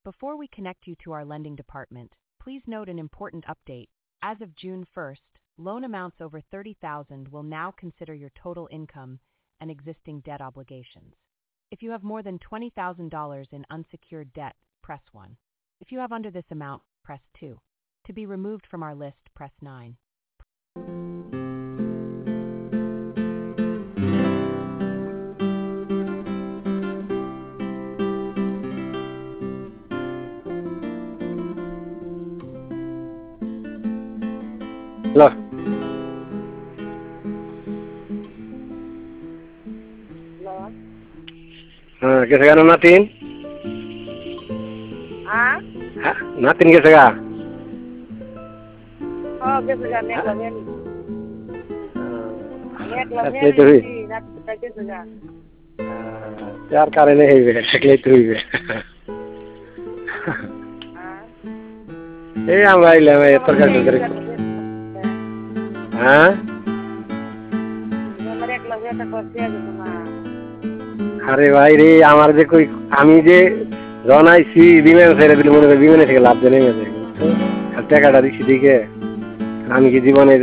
Before we connect you to our lending department, please note an important update. As of June 1st, loan amounts over $30,000 will now consider your total income and existing debt obligations. If you have more than $20,000 in unsecured debt, press 1. If you have under this amount, press 2. To be removed from our list, press 9. Hello. कैसे गा नातिन? हाँ? नातिन कैसे गा? कैसे गा? नेक लगेली। नातिन कैसे गा? प्यार करे नहीं है वे, शक्लें तो ही वे। ये हम भाई ले मैं इतना कर दूँगा। हाँ? मेरे एक लगे तो करते हैं जो तुम्हारा। अरे भाई रे हमारे जे कोई आमी जे जाना इसी बीमे से रे बिल्कुल बीमे से लाभ देने में देखो। हत्या का डर इसी दिखे। आमी की जीवन